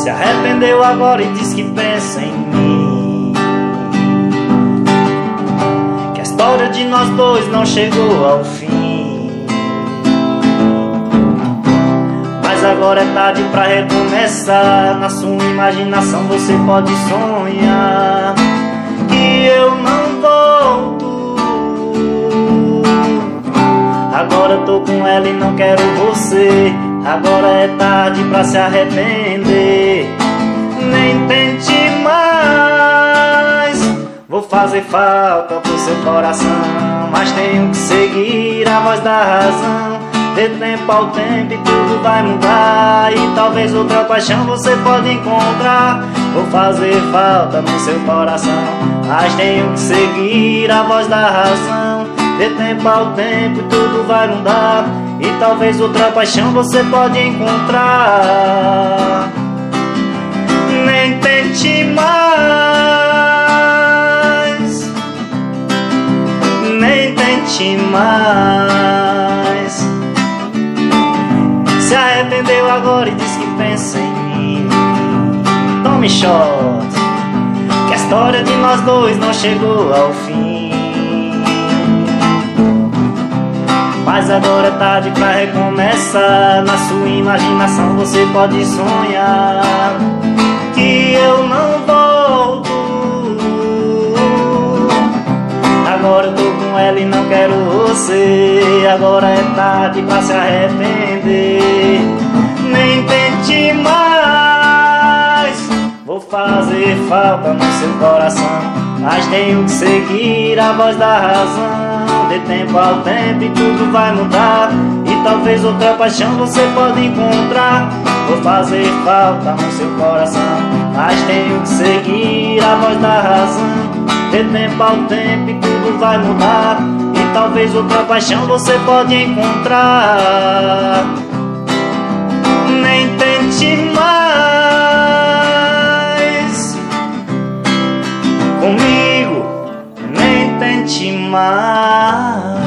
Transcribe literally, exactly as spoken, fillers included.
Se arrependeu agora e diz que pensa em mim, que a história de nós dois não chegou ao fim. Mas agora é tarde pra recomeçar. Na sua imaginação você pode sonhar que eu não volto. Agora tô com ela e não quero você. Agora é tarde pra se arrepender. Nem tente mais. Vou fazer falta pro seu coração, mas tenho que seguir a voz da razão. Dê tempo ao tempo e tudo vai mudar, e talvez outra paixão você pode encontrar. Vou fazer falta no seu coração, mas tenho que seguir a voz da razão. Dê tempo ao tempo e tudo vai mudar, e talvez outra paixão você pode encontrar. Nem tente mais, nem tente mais. Se arrependeu agora e diz que pensa em mim. Tome shot, que a história de nós dois não chegou ao fim. Mas agora é tarde pra recomeçar. Na sua imaginação você pode sonhar que eu não volto. Agora eu tô com ela e não quero você. Agora é tarde pra se arrepender. Nem tente mais. Vou fazer falta no seu coração, mas tenho que seguir a voz da razão. Dê tempo ao tempo e tudo vai mudar, e talvez outra paixão você pode encontrar. Vou fazer falta no seu coração, mas tenho que seguir a voz da razão. Dê tempo ao tempo e tudo vai mudar, e talvez outra paixão você pode encontrar. Nem tente mais comigo, nem tente mais.